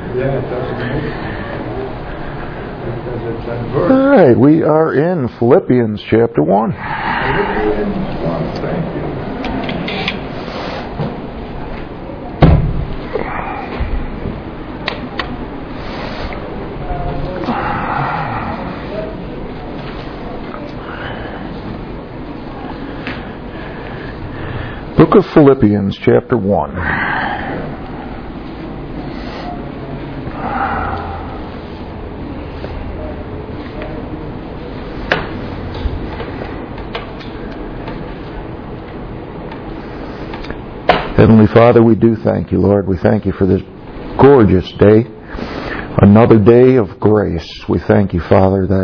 Yeah, it doesn't. All right, we are in Philippians chapter 1. Philippians 1, thank you. Book of Philippians chapter 1. Heavenly Father, we do thank you, Lord. We thank you for this gorgeous day, another day of grace. We thank you, Father, that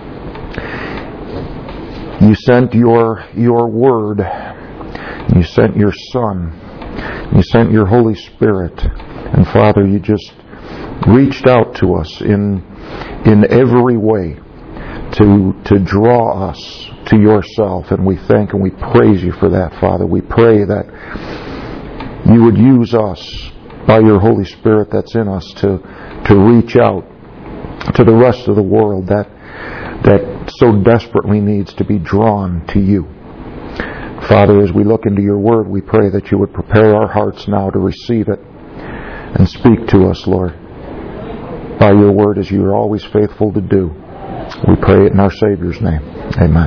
you sent your word, you sent your Son, you sent your Holy Spirit, and Father, you just reached out to us in every way to draw us to yourself, and we thank and we praise you for that, Father. We pray that you would use us by your Holy Spirit that's in us to reach out to the rest of the world that so desperately needs to be drawn to you. Father, as we look into your word, we pray that you would prepare our hearts now to receive it and speak to us, Lord, by your word as you are always faithful to do. We pray it in our Savior's name. Amen.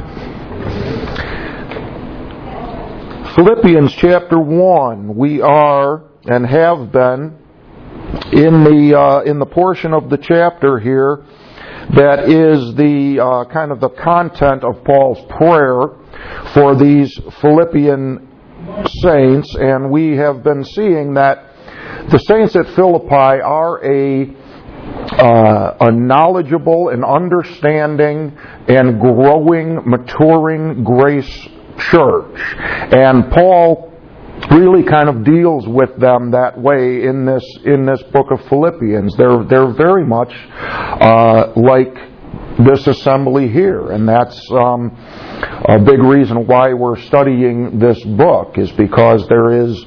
Philippians chapter 1, we are and have been in the portion of the chapter here that is the kind of the content of Paul's prayer for these Philippian saints, and we have been seeing that the saints at Philippi are a knowledgeable and understanding and growing, maturing grace church. And Paul really kind of deals with them that way in this book of Philippians. They're very much like this assembly here, and that's a big reason why we're studying this book, is because there is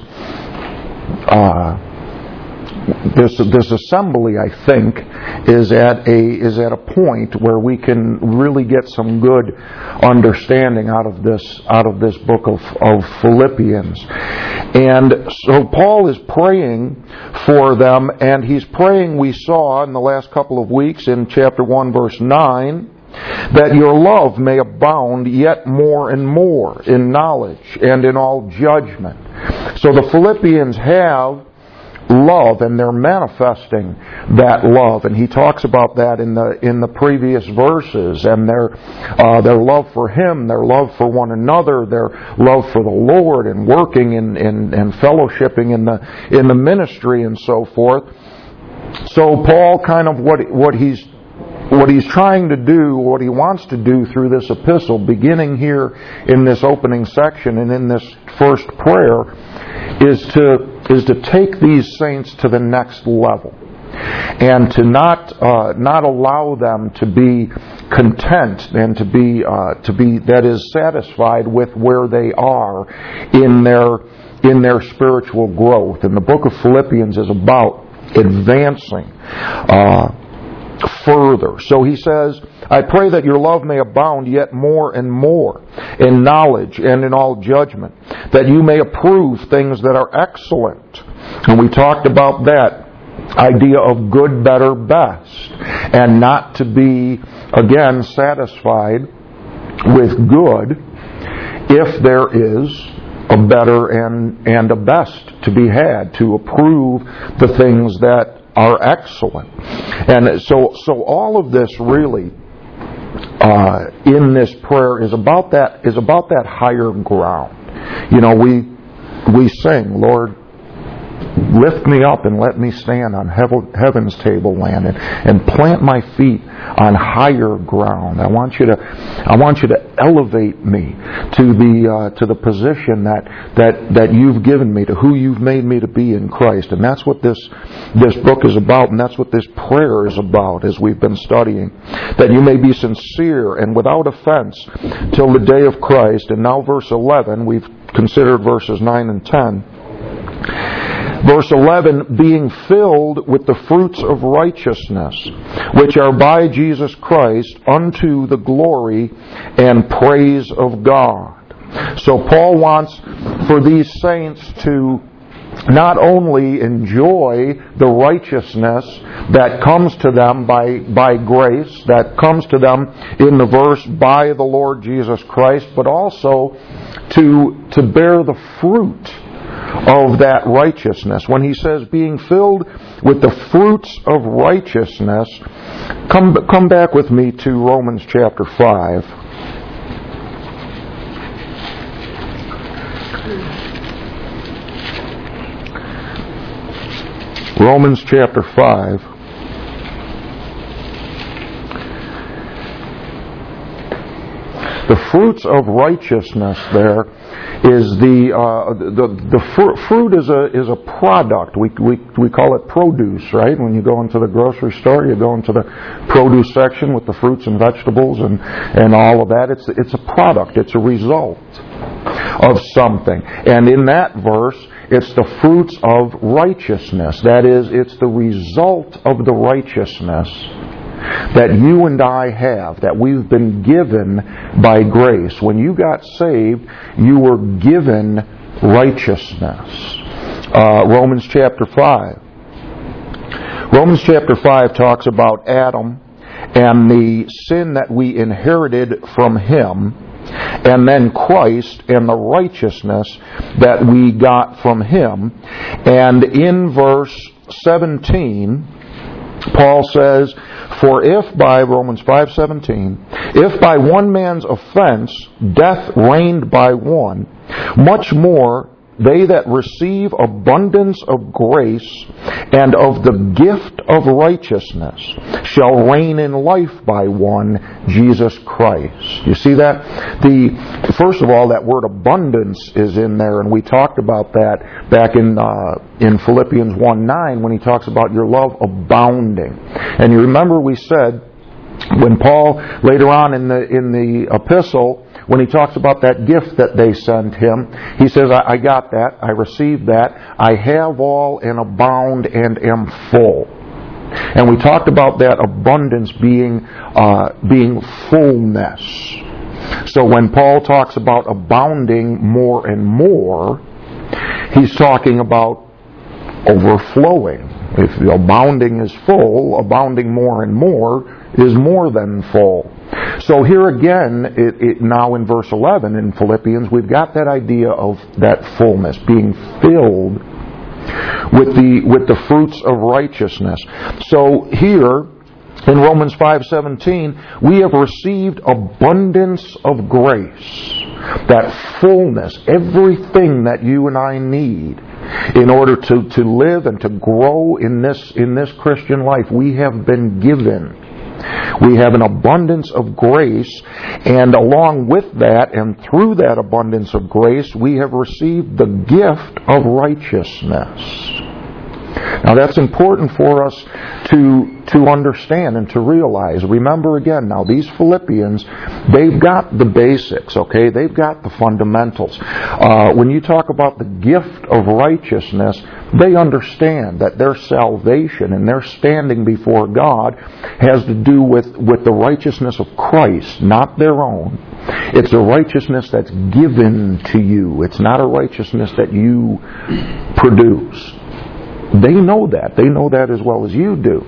this assembly, I think, is at a point where we can really get some good understanding out of this book of Philippians. And so Paul is praying for them, and he's praying, we saw in the last couple of weeks in chapter 1 verse 9, that your love may abound yet more and more in knowledge and in all judgment. So the Philippians have love, and they're manifesting that love, and he talks about that in the previous verses, and their love for him, their love for one another, their love for the Lord, and working and fellowshipping in the ministry and so forth. So Paul kind of what he's trying to do, what he wants to do through this epistle, beginning here in this opening section and in this first prayer, is to take these saints to the next level, and to not allow them to be content and to be that is satisfied with where they are in their spiritual growth. And the book of Philippians is about advancing further. So he says, I pray that your love may abound yet more and more in knowledge and in all judgment, that you may approve things that are excellent. And we talked about that idea of good, better, best, and not to be, again, satisfied with good if there is a better and a best to be had, to approve the things that are excellent. And so all of this really in this prayer is about that higher ground. You know, we sing, Lord, lift me up and let me stand on heaven's tableland and plant my feet on higher ground. I want you to elevate me to the position that you've given me, to who you've made me to be in Christ. And that's what this book is about, and that's what this prayer is about as we've been studying. That you may be sincere and without offense till the day of Christ. And now verse 11, we've considered verses 9 and 10. Verse 11, being filled with the fruits of righteousness, which are by Jesus Christ, unto the glory and praise of God. So Paul wants for these saints to not only enjoy the righteousness that comes to them by grace, that comes to them in the verse by the Lord Jesus Christ, but also to bear the fruit of that righteousness. When he says being filled with the fruits of righteousness, come back with me to Romans chapter 5. Romans chapter 5. The fruits of righteousness there is the fruit is a product. We call it produce, right? When you go into the grocery store, you go into the produce section with the fruits and vegetables and all of that. It's a product. It's a result of something. And in that verse, it's the fruits of righteousness. That is, it's the result of the righteousness that you and I have, that we've been given by grace. When you got saved, you were given righteousness. Romans chapter 5. Romans chapter 5 talks about Adam and the sin that we inherited from him, and then Christ and the righteousness that we got from him. And in verse 17, Paul says, for if by, Romans 5:17, if by one man's offense death reigned by one, much more they that receive abundance of grace and of the gift of righteousness shall reign in life by one, Jesus Christ. You see that? First of all, that word abundance is in there, and we talked about that back in Philippians 1:9 when he talks about your love abounding. And you remember we said, when Paul later on in the epistle, when he talks about that gift that they sent him, he says, I got that, I received that, I have all and abound and am full. And we talked about that abundance being fullness. So when Paul talks about abounding more and more, he's talking about overflowing. If abounding is full, abounding more and more is more than full. So here again, now in verse 11 in Philippians, we've got that idea of that fullness, being filled with the fruits of righteousness. So here in Romans 5:17, we have received abundance of grace, that fullness, everything that you and I need in order to live and to grow in this Christian life. We have been given. We have an abundance of grace, and along with that and through that abundance of grace, we have received the gift of righteousness. Now that's important for us to understand and to realize. Remember again, now these Philippians, they've got the basics, okay? They've got the fundamentals. When you talk about the gift of righteousness, they understand that their salvation and their standing before God has to do with the righteousness of Christ, not their own. It's a righteousness that's given to you. It's not a righteousness that you produce. They know that. They know that as well as you do.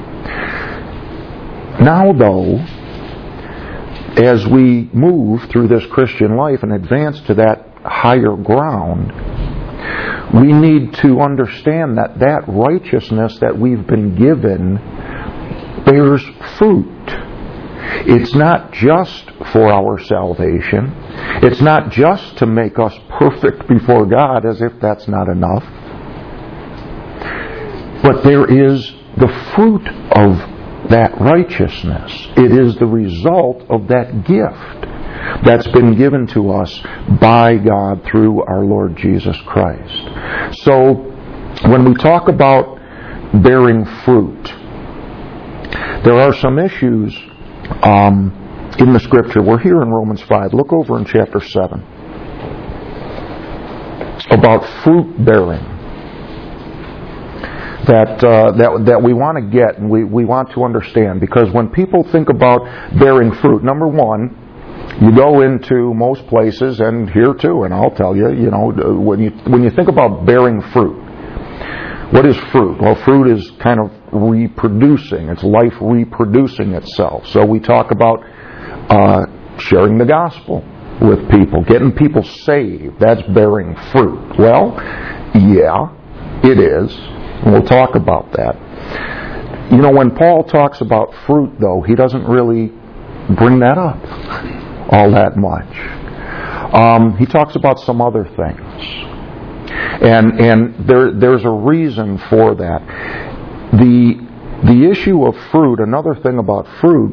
Now, though, as we move through this Christian life and advance to that higher ground, we need to understand that righteousness that we've been given bears fruit. It's not just for our salvation. It's not just to make us perfect before God, as if that's not enough. But there is the fruit of that righteousness. It is the result of that gift that's been given to us by God through our Lord Jesus Christ. So, when we talk about bearing fruit, there are some issues in the Scripture. We're here in Romans 5. Look over in chapter 7. About fruit bearing. that we want to get and we want to understand. Because when people think about bearing fruit, number one, you go into most places, and here too, and I'll tell you, when you think about bearing fruit, what is fruit? Well, fruit is kind of reproducing. It's life reproducing itself. So we talk about sharing the gospel with people, getting people saved. That's bearing fruit. Well, yeah, it is. And we'll talk about that. When Paul talks about fruit, though, he doesn't really bring that up all that much. He talks about some other things. And there's a reason for that. The issue of fruit, another thing about fruit,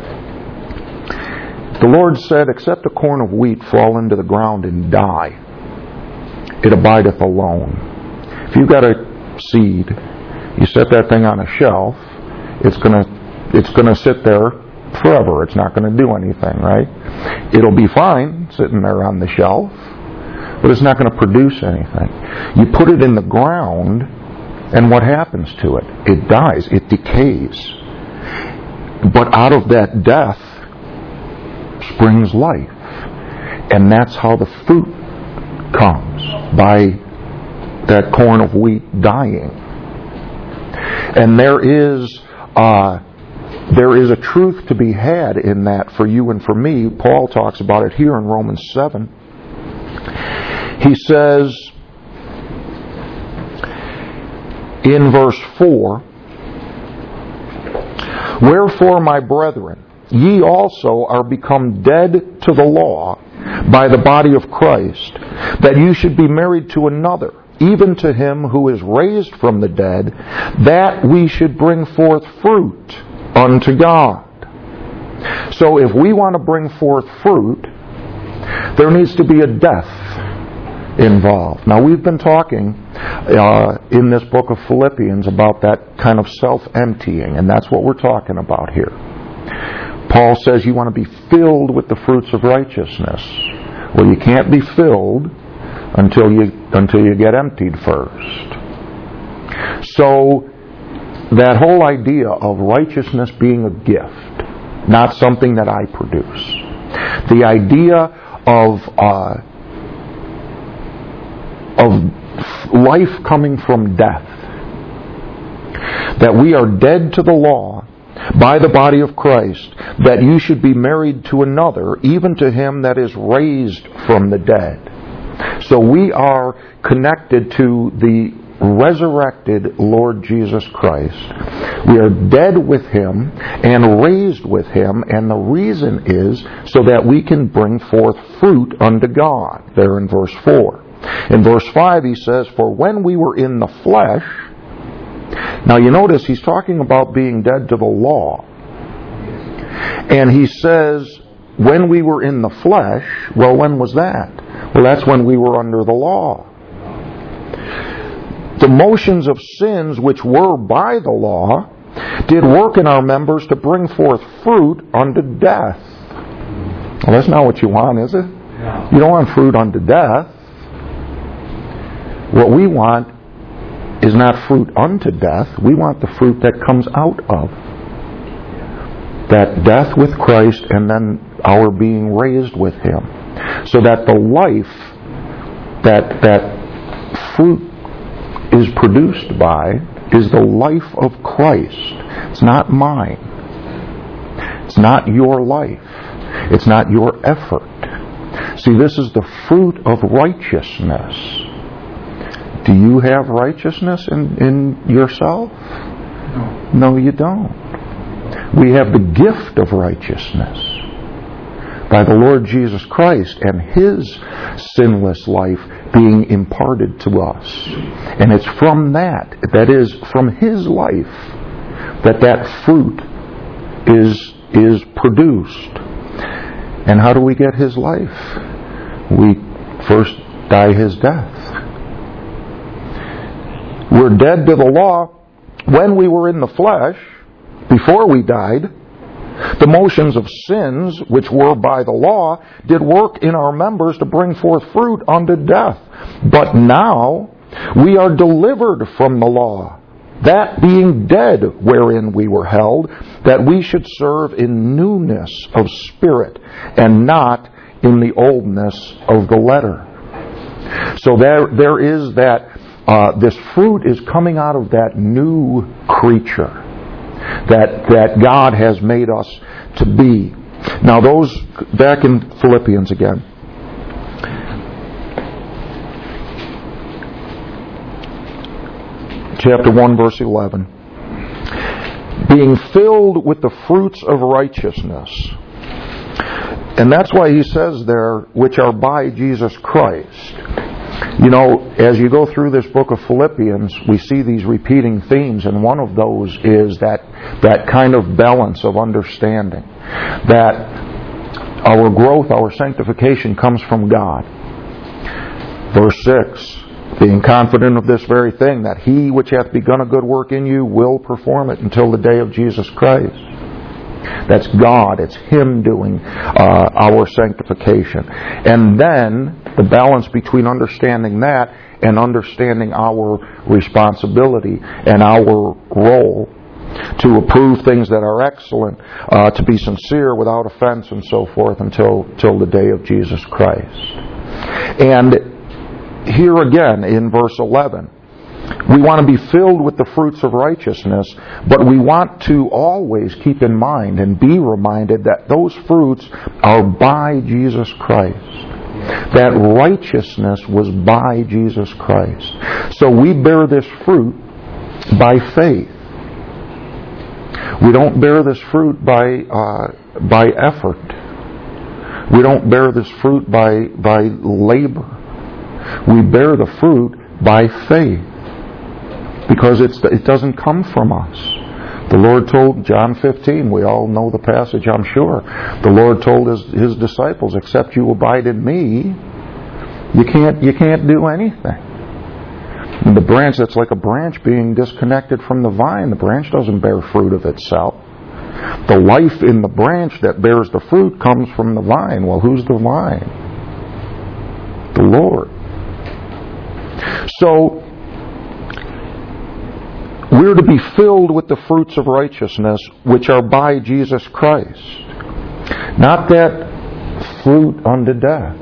the Lord said, except a corn of wheat fall into the ground and die, it abideth alone. If you've got a seed, you set that thing on a shelf, it's gonna sit there forever. It's not going to do anything, right? It'll be fine sitting there on the shelf, but it's not going to produce anything. You put it in the ground, and what happens to it? It dies. It decays. But out of that death springs life. And that's how the fruit comes, by that corn of wheat dying. And there is a truth to be had in that for you and for me. Paul talks about it here in Romans 7. He says in verse 4, wherefore, my brethren, ye also are become dead to the law by the body of Christ, that you should be married to another, even to him who is raised from the dead, that we should bring forth fruit unto God. So if we want to bring forth fruit, there needs to be a death involved. Now, we've been talking in this book of Philippians about that kind of self-emptying, and that's what we're talking about here. Paul says you want to be filled with the fruits of righteousness. Well, you can't be filled until you get emptied first. So that whole idea of righteousness being a gift, not something that I produce. The idea of life coming from death. That we are dead to the law by the body of Christ, that you should be married to another, even to him that is raised from the dead. So we are connected to the resurrected Lord Jesus Christ. We are dead with him and raised with him, and the reason is so that we can bring forth fruit unto God, there in verse 4. In verse 5 he says, for when we were in the flesh. Now you notice he's talking about being dead to the law. And he says, when we were in the flesh, well, when was that? Well, that's when we were under the law. The motions of sins which were by the law did work in our members to bring forth fruit unto death. Well, that's not what you want, is it? No. You don't want fruit unto death. What we want is not fruit unto death. We want the fruit that comes out of that death with Christ and then our being raised with him. So that the life that fruit is produced by is the life of Christ. It's not mine. It's not your life. It's not your effort. See, this is the fruit of righteousness. Do you have righteousness in yourself? No, you don't. We have the gift of righteousness by the Lord Jesus Christ and his sinless life being imparted to us. And it's from that is from his life, that fruit is produced. And how do we get his life? We first die his death. We're dead to the law when we were in the flesh, before we died. The motions of sins, which were by the law, did work in our members to bring forth fruit unto death. But now we are delivered from the law that being dead wherein we were held, that we should serve in newness of spirit, and not in the oldness of the letter. So there is that, this fruit is coming out of that new creature that God has made us to be. Now those, back in Philippians again. Chapter 1, verse 11. Being filled with the fruits of righteousness. And that's why he says there, which are by Jesus Christ. You know, as you go through this book of Philippians, we see these repeating themes, and one of those is that kind of balance of understanding. That our growth, our sanctification comes from God. Verse 6. Being confident of this very thing, that he which hath begun a good work in you will perform it until the day of Jesus Christ. That's God. It's Him doing our sanctification. And then the balance between understanding that and understanding our responsibility and our role to approve things that are excellent, to be sincere without offense and so forth until the day of Jesus Christ. And here again in verse 11, we want to be filled with the fruits of righteousness, but we want to always keep in mind and be reminded that those fruits are by Jesus Christ. That righteousness was by Jesus Christ. So we bear this fruit by faith. We don't bear this fruit by effort. We don't bear this fruit by labor. We bear the fruit by faith, because it doesn't come from us. The Lord told, John 15, we all know the passage, I'm sure. The Lord told His disciples, except you abide in me, you can't do anything. And the branch, that's like a branch being disconnected from the vine. The branch doesn't bear fruit of itself. The life in the branch that bears the fruit comes from the vine. Well, who's the vine? The Lord. So, we're to be filled with the fruits of righteousness, which are by Jesus Christ. Not that fruit unto death.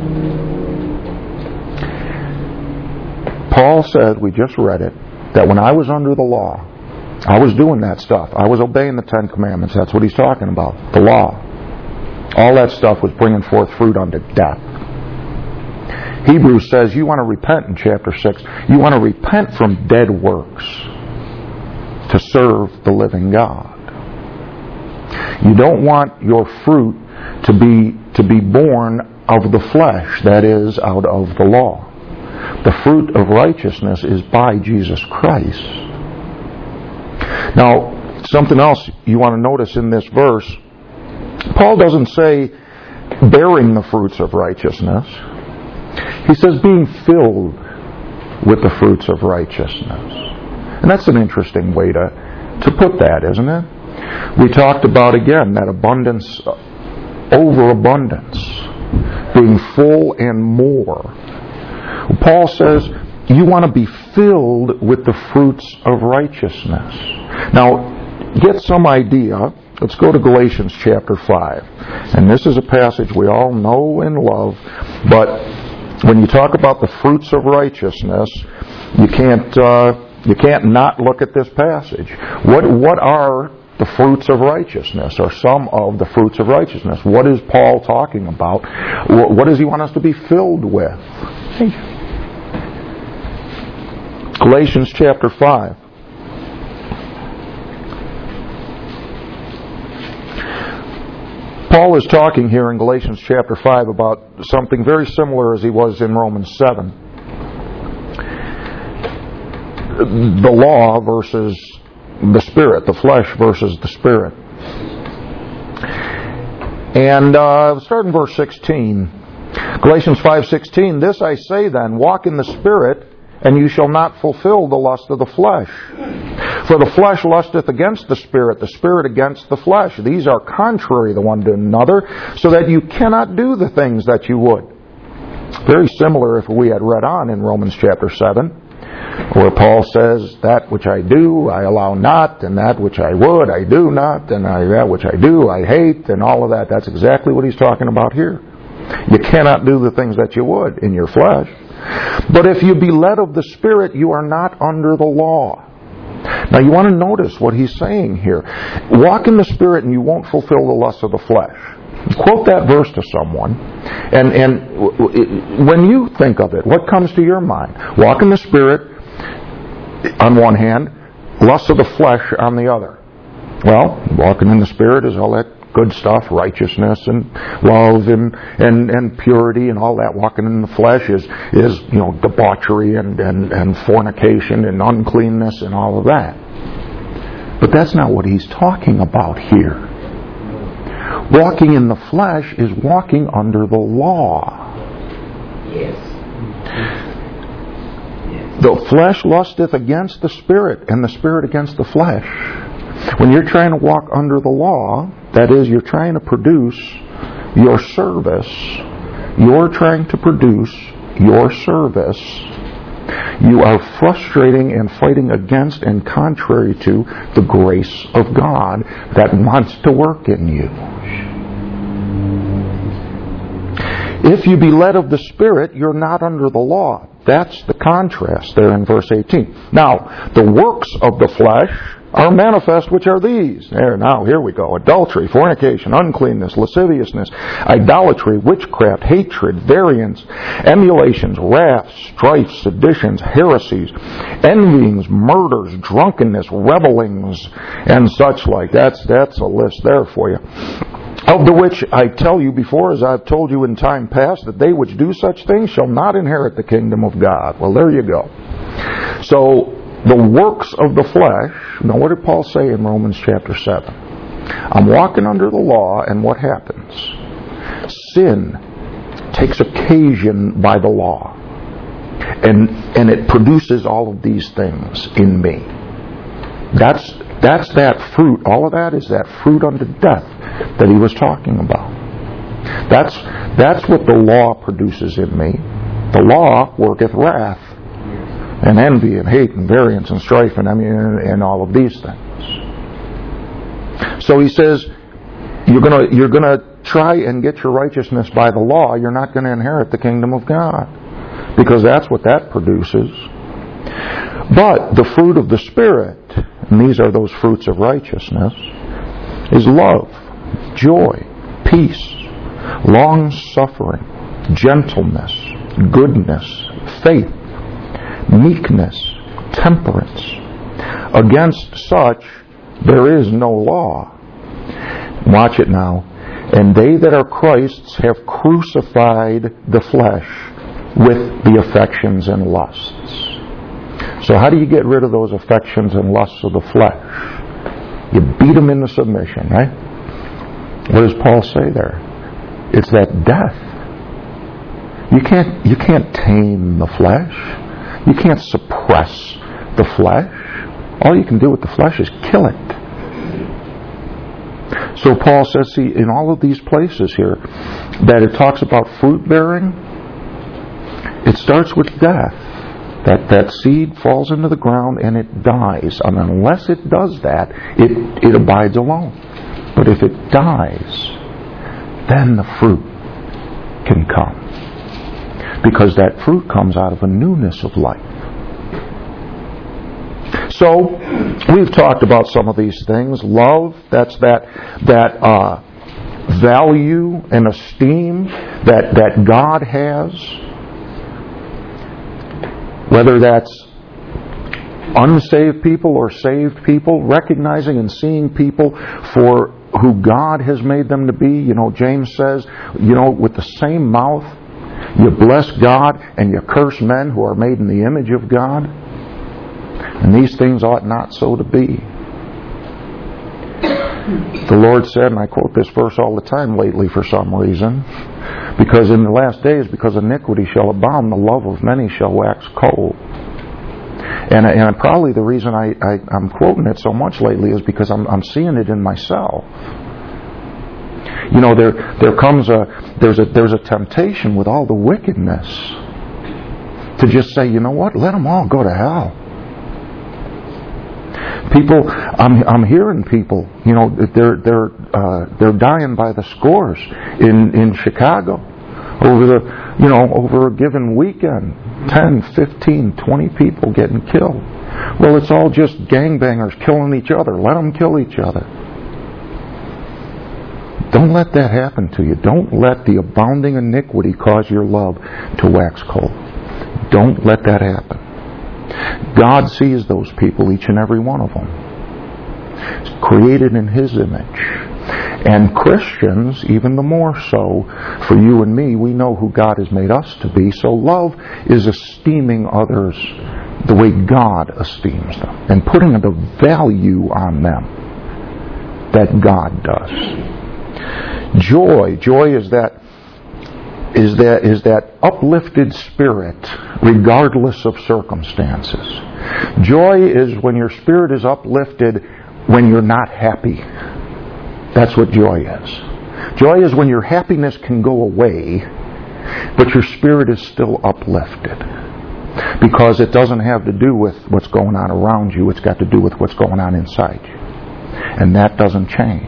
Paul said, we just read it, that when I was under the law, I was doing that stuff. I was obeying the Ten Commandments. That's what he's talking about. The law. All that stuff was bringing forth fruit unto death. Hebrews says you want to repent in chapter 6. You want to repent from dead works to serve the living God. You don't want your fruit to be born of the flesh, that is, out of the law. The fruit of righteousness is by Jesus Christ. Now, something else you want to notice in this verse, Paul doesn't say bearing the fruits of righteousness. He says being filled with the fruits of righteousness. And that's an interesting way to put that, isn't it? We talked about, again, that abundance, overabundance, being full and more. Paul says you want to be filled with the fruits of righteousness. Now, get some idea. Let's go to Galatians chapter 5. And this is a passage we all know and love, but when you talk about the fruits of righteousness, you can't not look at this passage. What are the fruits of righteousness, or some of the fruits of righteousness? What is Paul talking about? What does he want us to be filled with? Galatians chapter 5. Paul is talking here in Galatians chapter 5 about something very similar as he was in Romans 7. The law versus the Spirit, the flesh versus the Spirit. And start in verse 16. Galatians 5:16, this I say then, walk in the Spirit, and you shall not fulfill the lust of the flesh. For the flesh lusteth against the Spirit against the flesh. These are contrary the one to another, so that you cannot do the things that you would. Very similar if we had read on in Romans chapter 7. where Paul says, that which I do, I allow not, and that which I would, I do not, and that which I do, I hate, and all of that. That's exactly what he's talking about here. You cannot do the things that you would in your flesh. But if you be led of the Spirit, you are not under the law. Now you want to notice what he's saying here. Walk in the Spirit and you won't fulfill the lusts of the flesh. Quote that verse to someone, and when you think of it, what comes to your mind? Walk in the Spirit on one hand, lusts of the flesh on the other. Well, walking in the Spirit is all that good stuff, righteousness and love and purity and all that. Walking in the flesh is debauchery and fornication and uncleanness and all of that. But that's not what he's talking about here. Walking in the flesh is walking under the law. Yes. The flesh lusteth against the Spirit, and the Spirit against the flesh. When you're trying to walk under the law, that is, you're trying to produce your service, you're trying to produce your service, you are frustrating and fighting against and contrary to the grace of God that wants to work in you. If you be led of the Spirit, you're not under the law. That's the contrast there in verse 18. Now, the works of the flesh are manifest, which are these. Here we go. Adultery, fornication, uncleanness, lasciviousness, idolatry, witchcraft, hatred, variance, emulations, wrath, strife, seditions, heresies, envyings, murders, drunkenness, revellings, and such like. That's a list there for you. Of the which I tell you before, as I've told you in time past, that they which do such things shall not inherit the kingdom of God. Well, there you go. So, the works of the flesh, now what did Paul say in Romans chapter 7? I'm walking under the law, and what happens? Sin takes occasion by the law. And it produces all of these things in me. That's that fruit. All of that is that fruit unto death that he was talking about. That's what the law produces in me. The law worketh wrath and envy and hate and variance and strife and all of these things. So he says, you're gonna try and get your righteousness by the law. You're not going to inherit the kingdom of God, because that's what that produces. But the fruit of the Spirit, and these are those fruits of righteousness, is love, joy, peace, long-suffering, gentleness, goodness, faith, meekness, temperance. Against such there is no law. Watch it now. And they that are Christ's have crucified the flesh with the affections and lusts. So how do you get rid of those affections and lusts of the flesh? You beat them into submission, right? What does Paul say there? It's that death. You can't tame the flesh. You can't suppress the flesh. All you can do with the flesh is kill it. So Paul says, see, in all of these places here, that it talks about fruit bearing, it starts with death. That seed falls into the ground and it dies. And unless it does that, it abides alone. But if it dies, then the fruit can come. Because that fruit comes out of a newness of life. So, we've talked about some of these things. Love, that's that value and esteem that God has. Whether that's unsaved people or saved people, recognizing and seeing people for who God has made them to be. James says, with the same mouth, you bless God and you curse men who are made in the image of God. And these things ought not so to be. The Lord said, and I quote this verse all the time lately for some reason, because in the last days, because iniquity shall abound, the love of many shall wax cold. And probably the reason I'm quoting it so much lately is because I'm seeing it in myself. There's a temptation with all the wickedness to just say, you know what, let them all go to hell. People, I'm hearing people, you know, they're dying by the scores in Chicago over a given weekend. 10, 15, 20 people getting killed. Well, it's all just gangbangers killing each other. Let them kill each other. Don't let that happen to you. Don't let the abounding iniquity cause your love to wax cold. Don't let that happen. God sees those people, each and every one of them. It's created in His image. And Christians, even the more so, for you and me, we know who God has made us to be. So love is esteeming others the way God esteems them, and putting the value on them that God does. Joy is that uplifted spirit regardless of circumstances. Joy is when your spirit is uplifted when you're not happy. That's what joy is. Joy is when your happiness can go away, but your spirit is still uplifted. Because it doesn't have to do with what's going on around you, it's got to do with what's going on inside you. And that doesn't change.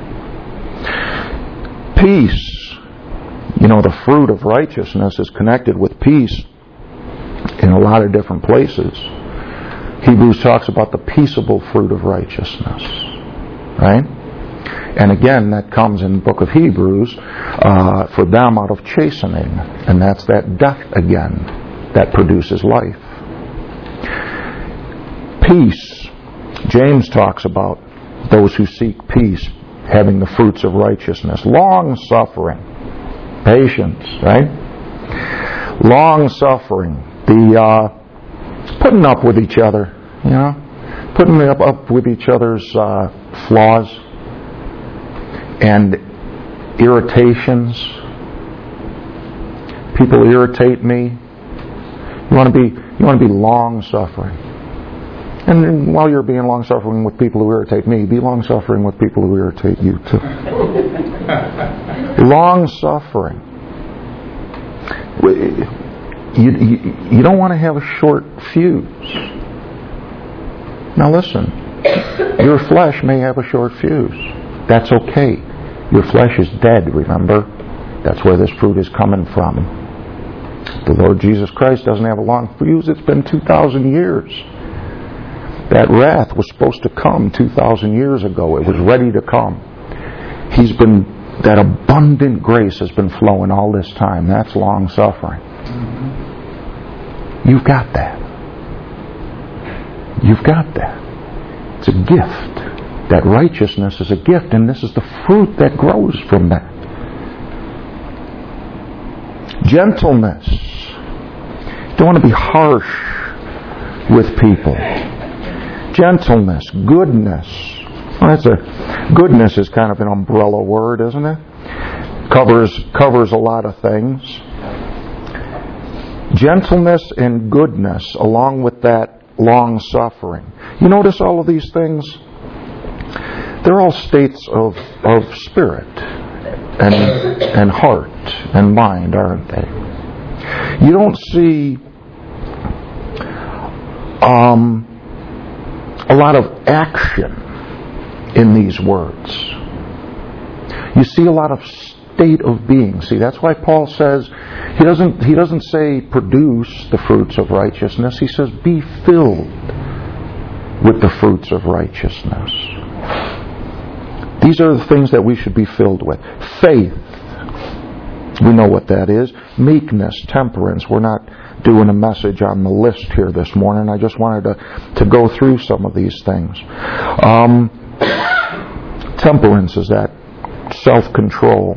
Peace. You know, the fruit of righteousness is connected with peace in a lot of different places. Hebrews talks about the peaceable fruit of righteousness. Right? And again, that comes in the book of Hebrews for them out of chastening. And that's that death again that produces life. Peace. James talks about those who seek peace having the fruits of righteousness. Long suffering. Patience, right? Long suffering. The putting up with each other, you know? Putting up with each other's flaws and irritations. People irritate me. You want to be long suffering. And while you're being long suffering with people who irritate me, be long suffering with people who irritate you too. Long suffering. You don't want to have a short fuse. Now listen, your flesh may have a short fuse. That's okay. Your flesh is dead, remember? That's where this fruit is coming from. The Lord Jesus Christ doesn't have a long fuse. It's been 2,000 years. That wrath was supposed to come 2,000 years ago. It was ready to come. That abundant grace has been flowing all this time. That's long suffering. You've got that. You've got that. It's a gift. That righteousness is a gift, and this is the fruit that grows from that. Gentleness. You don't want to be harsh with people. Gentleness, goodness. Well, goodness is kind of an umbrella word, isn't it? Covers a lot of things. Gentleness and goodness, along with that long suffering. You notice all of these things? They're all states of spirit and heart and mind, aren't they? You don't see a lot of action in these words. You see a lot of state of being. See, that's why Paul says he doesn't say produce the fruits of righteousness. He says be filled with the fruits of righteousness. These are the things that we should be filled with. Faith. We know what that is. Meekness, temperance. We're not doing a message on the list here this morning. I just wanted to go through some of these things. Temperance is that self-control.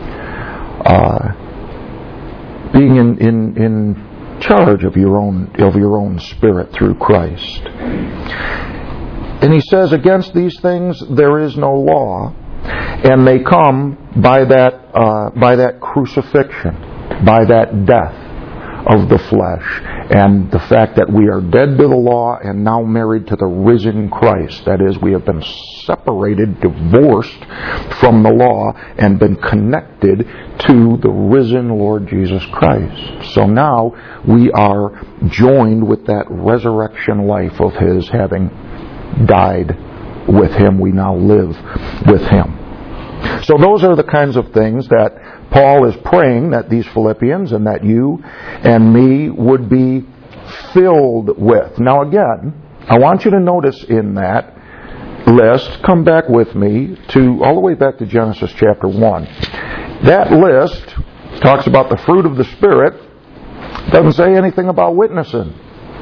Being in charge of your own spirit through Christ. And he says, against these things there is no law, and they come by that crucifixion, by that death of the flesh, and the fact that we are dead to the law and now married to the risen Christ. That is, we have been separated, divorced from the law, and been connected to the risen Lord Jesus Christ. So now we are joined with that resurrection life of His, having died with Him. We now live with Him. So those are the kinds of things that Paul is praying that these Philippians and that you and me would be filled with. Now again, I want you to notice in that list, come back with me to all the way back to Genesis chapter 1. That list talks about the fruit of the Spirit, doesn't say anything about witnessing.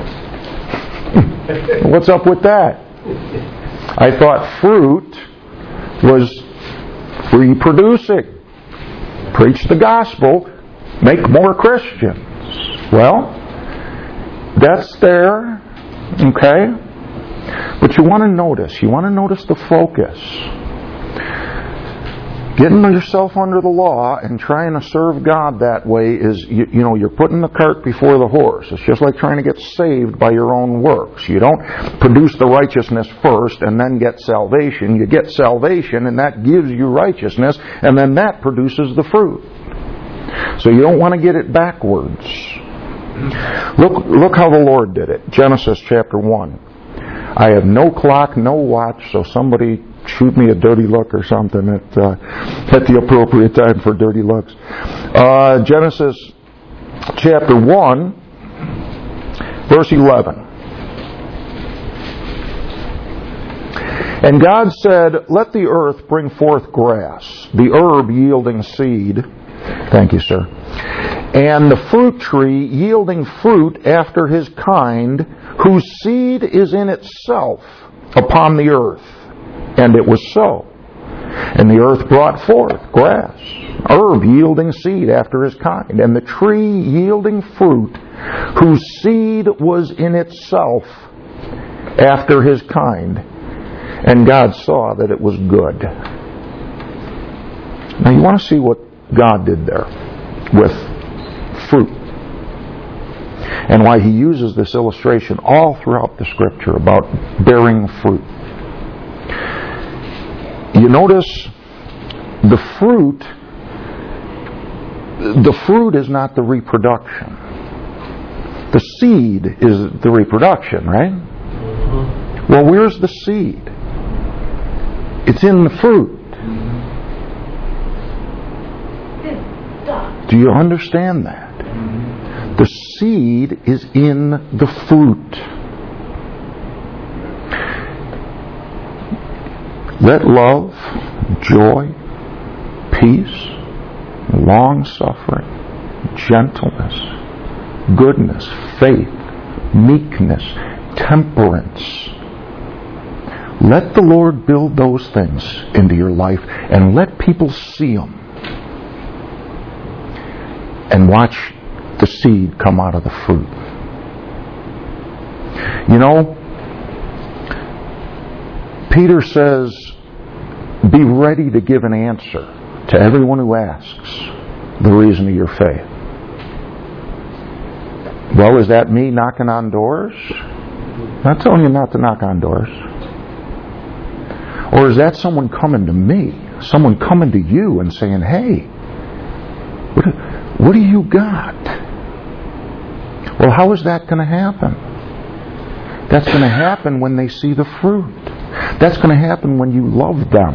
What's up with that? I thought fruit was reproducing. Preach the gospel, make more Christians. Well, that's there, okay? But you want to notice the focus. Getting yourself under the law and trying to serve God that way is, you're putting the cart before the horse. It's just like trying to get saved by your own works. You don't produce the righteousness first and then get salvation. You get salvation and that gives you righteousness, and then that produces the fruit. So you don't want to get it backwards. Look how the Lord did it. Genesis chapter 1. I have no clock, no watch, so somebody shoot me a dirty look or something at the appropriate time for dirty looks. Genesis chapter 1, verse 11. And God said, let the earth bring forth grass, the herb yielding seed. Thank you, sir. And the fruit tree yielding fruit after his kind, whose seed is in itself upon the earth. And it was so. And the earth brought forth grass, herb yielding seed after his kind, and the tree yielding fruit, whose seed was in itself after his kind. And God saw that it was good. Now you want to see what God did there with fruit, and why He uses this illustration all throughout the Scripture about bearing fruit. You notice the fruit is not the reproduction. The seed is the reproduction, right? Well, where's the seed? It's in the fruit. Do you understand that? The seed is in the fruit. Let love, joy, peace, long-suffering, gentleness, goodness, faith, meekness, temperance. Let the Lord build those things into your life, and let people see them. And watch the seed come out of the fruit. Peter says, be ready to give an answer to everyone who asks the reason of your faith. Well, is that me knocking on doors? I'm not telling you not to knock on doors. Or is that someone coming to me? Someone coming to you and saying, hey, what do you got? Well, how is that going to happen? That's going to happen when they see the fruit. That's going to happen when you love them.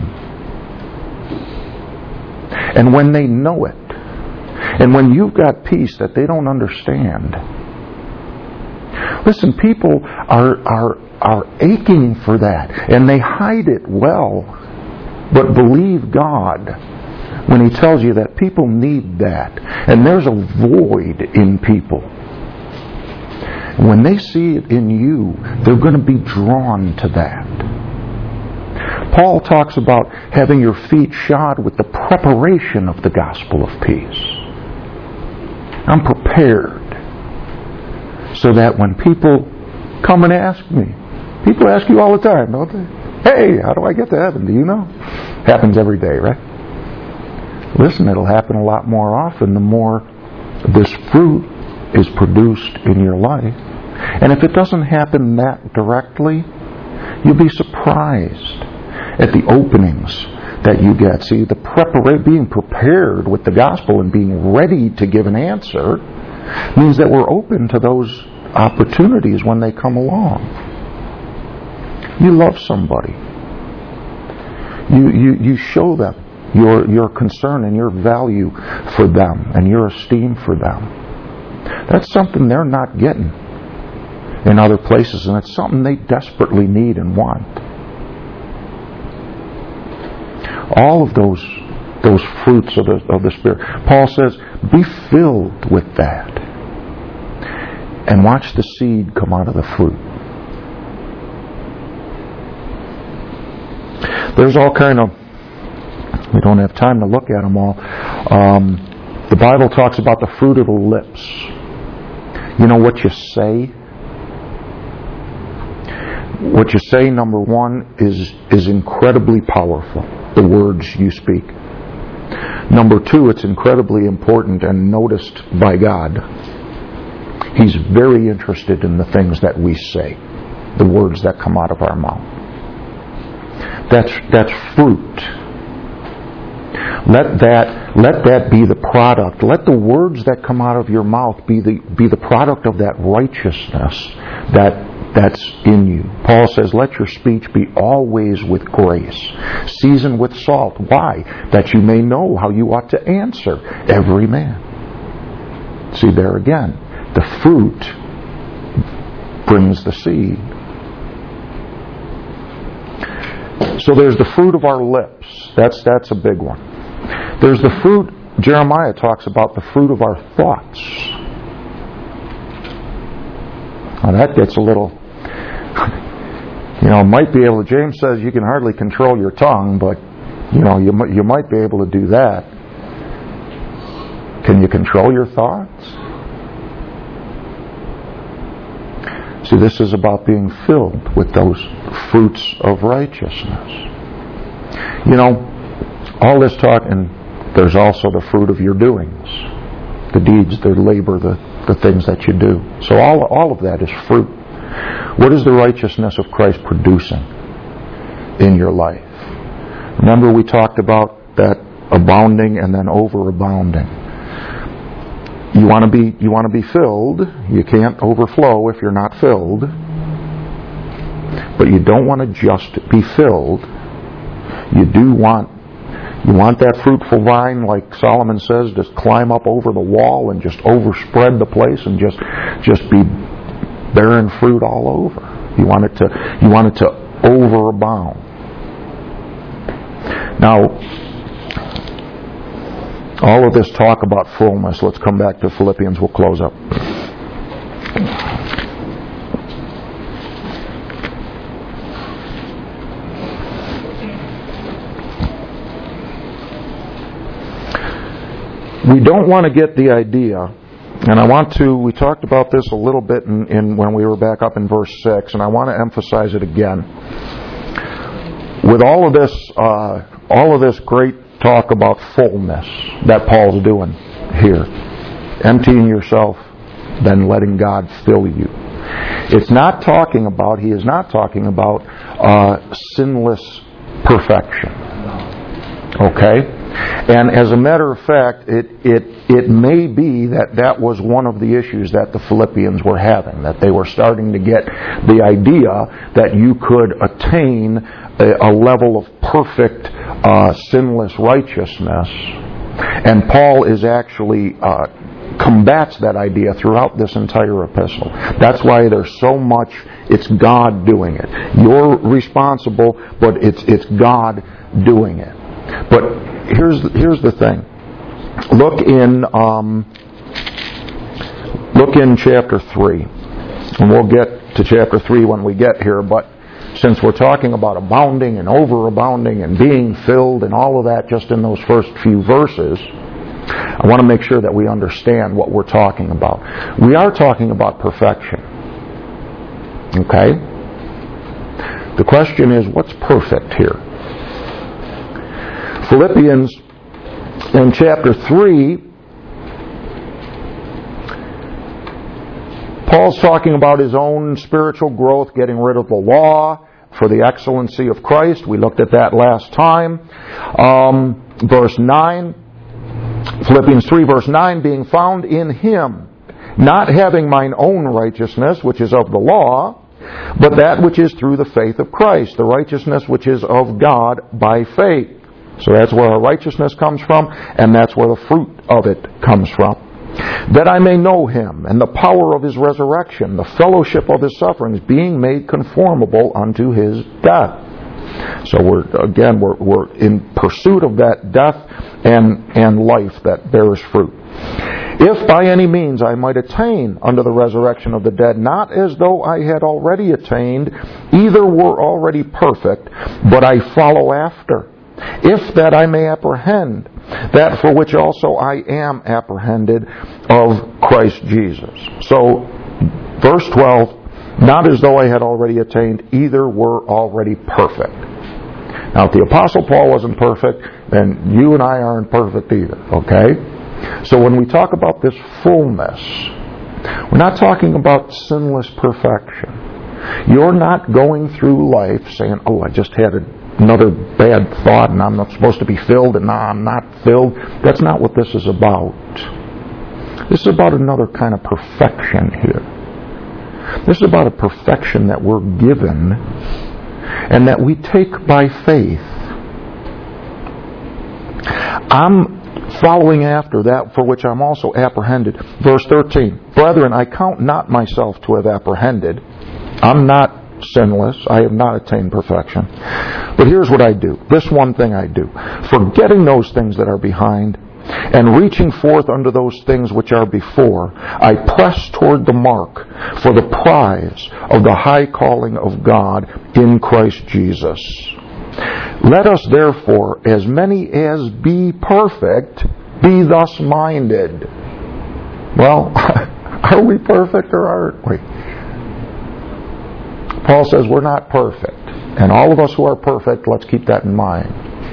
And when they know it. And when you've got peace that they don't understand. Listen, people are aching for that. And they hide it well. But believe God when He tells you that people need that. And there's a void in people. When they see it in you, they're going to be drawn to that. Paul talks about having your feet shod with the preparation of the gospel of peace. I'm prepared so that when people come and ask me, people ask you all the time, don't they? Hey, how do I get to heaven? Do you know? Happens every day, right? Listen, it'll happen a lot more often the more this fruit is produced in your life. And if it doesn't happen that directly, you'll be surprised at the openings that you get. See, being prepared with the gospel and being ready to give an answer means that we're open to those opportunities when they come along. You love somebody. You show them your concern and your value for them and your esteem for them. That's something they're not getting in other places, and it's something they desperately need and want. All of those fruits of the Spirit. Paul says, be filled with that. And watch the seed come out of the fruit. There's all kind of, we don't have time to look at them all. The Bible talks about the fruit of the lips. You know what you say? What you say, number one, is incredibly powerful. The words you speak. Number two, it's incredibly important and noticed by God. He's very interested in the things that we say, the words that come out of our mouth. That's fruit. Let that be the product. Let the words that come out of your mouth be the product of that righteousness that's in you. Paul says, let your speech be always with grace, seasoned with salt. Why? That you may know how you ought to answer every man. See, there again, the fruit brings the seed. So there's the fruit of our lips. That's a big one. There's the fruit, Jeremiah talks about the fruit of our thoughts. Now that gets a little, might be able to, James says you can hardly control your tongue, but, you might be able to do that. Can you control your thoughts? See, this is about being filled with those fruits of righteousness. All this talk, and there's also the fruit of your doings. The deeds, the labor, the things that you do. So all of that is fruit. What is the righteousness of Christ producing in your life? Remember we talked about that abounding and then overabounding. You want to be filled. You can't overflow if you're not filled. But you don't want to just be filled. You want that fruitful vine, like Solomon says, just climb up over the wall and just overspread the place and just be bearing fruit all over. You want it to overabound. Now, all of this talk about fullness, let's come back to Philippians, we'll close up. We don't want to get the idea, and we talked about this a little bit in when we were back up in verse 6, and I want to emphasize it again. With all of this great talk about fullness that Paul's doing here, emptying yourself, then letting God fill you. He is not talking about sinless perfection. Okay? And as a matter of fact, it may be that was one of the issues that the Philippians were having, that they were starting to get the idea that you could attain a level of perfect sinless righteousness. And Paul is actually combats that idea throughout this entire epistle. That's why there's so much, it's God doing it. You're responsible, but it's God doing it. But here's the thing. Look in chapter 3. And we'll get to chapter 3 when we get here, but since we're talking about abounding and overabounding and being filled and all of that just in those first few verses, I want to make sure that we understand what we're talking about. We are talking about perfection. Okay? The question is, what's perfect here? Philippians in chapter 3 Paul's talking about his own spiritual growth, getting rid of the law for the excellency of Christ. We looked at that last time. Verse 9, Philippians 3, verse 9, being found in Him, not having mine own righteousness, which is of the law, but that which is through the faith of Christ, the righteousness which is of God by faith. So that's where our righteousness comes from, and that's where the fruit of it comes from. That I may know Him, and the power of His resurrection, the fellowship of His sufferings, being made conformable unto His death. So we're in pursuit of that death and life that bears fruit. If by any means I might attain unto the resurrection of the dead, not as though I had already attained, either were already perfect, but I follow after. If that I may apprehend that for which also I am apprehended of Christ Jesus. So, verse 12, not as though I had already attained, either were already perfect. Now, if the Apostle Paul wasn't perfect, then you and I aren't perfect either, okay? So when we talk about this fullness, we're not talking about sinless perfection. You're not going through life saying, oh, I just had another bad thought and I'm not supposed to be filled and now I'm not filled. That's not what this is about. This is about another kind of perfection here. This is about a perfection that we're given and that we take by faith. I'm following after that for which I'm also apprehended. Verse 13, brethren, I count not myself to have apprehended. I'm not sinless. I have not attained perfection. But here's what I do. This one thing I do. Forgetting those things that are behind and reaching forth unto those things which are before, I press toward the mark for the prize of the high calling of God in Christ Jesus. Let us therefore, as many as be perfect, be thus minded. Well, are we perfect or aren't we? Paul says we're not perfect. And all of us who are perfect, let's keep that in mind.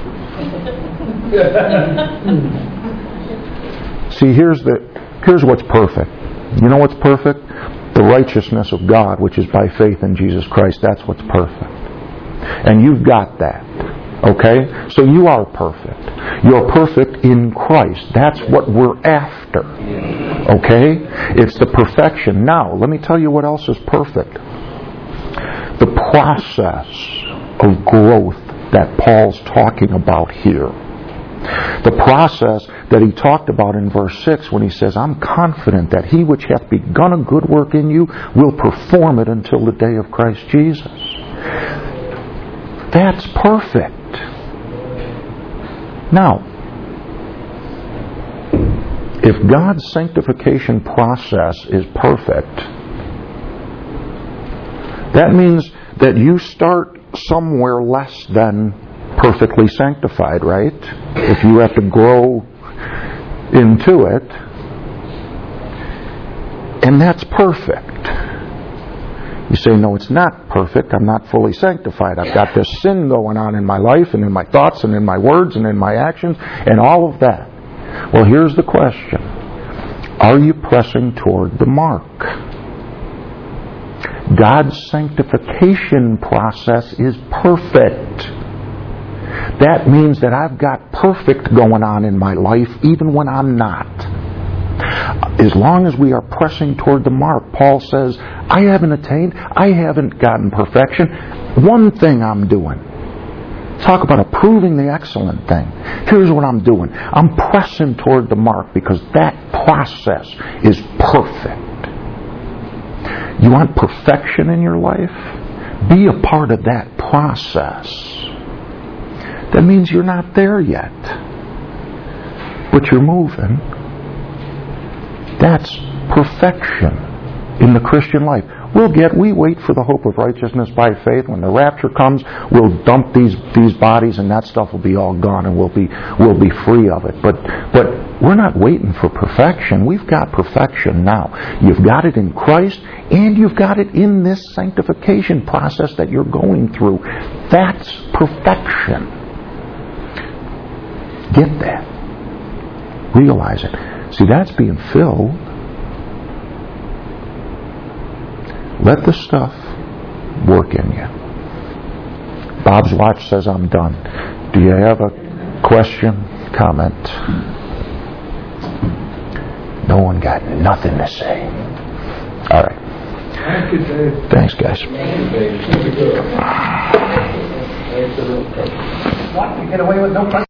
See, here's what's perfect. You know what's perfect? The righteousness of God, which is by faith in Jesus Christ. That's what's perfect. And you've got that. Okay? So you are perfect. You're perfect in Christ. That's what we're after. Okay? It's the perfection. Now, let me tell you what else is perfect. The process of growth that Paul's talking about here. The process that he talked about in verse 6 when he says, I'm confident that he which hath begun a good work in you will perform it until the day of Christ Jesus. That's perfect. Now, if God's sanctification process is perfect, that means that you start somewhere less than perfectly sanctified, right? If you have to grow into it. And that's perfect. You say, no, it's not perfect. I'm not fully sanctified. I've got this sin going on in my life and in my thoughts and in my words and in my actions and all of that. Well, here's the question. Are you pressing toward the mark? God's sanctification process is perfect. That means that I've got perfect going on in my life even when I'm not. As long as we are pressing toward the mark, Paul says, I haven't attained, I haven't gotten perfection. One thing I'm doing. Talk about approving the excellent thing. Here's what I'm doing. I'm pressing toward the mark because that process is perfect. You want perfection in your life? Be a part of that process. That means you're not there yet. But you're moving. That's perfection in the Christian life. We wait for the hope of righteousness by faith. When the rapture comes, we'll dump these bodies and that stuff will be all gone and we'll be free of it. But we're not waiting for perfection. We've got perfection now. You've got it in Christ and you've got it in this sanctification process that you're going through. That's perfection. Get that. Realize it. See, that's being filled. Let the stuff work in you. Bob's watch says I'm done. Do you have a question, comment? No one got nothing to say. All right. Thank you, Dave. Thanks, guys. What? You get away with no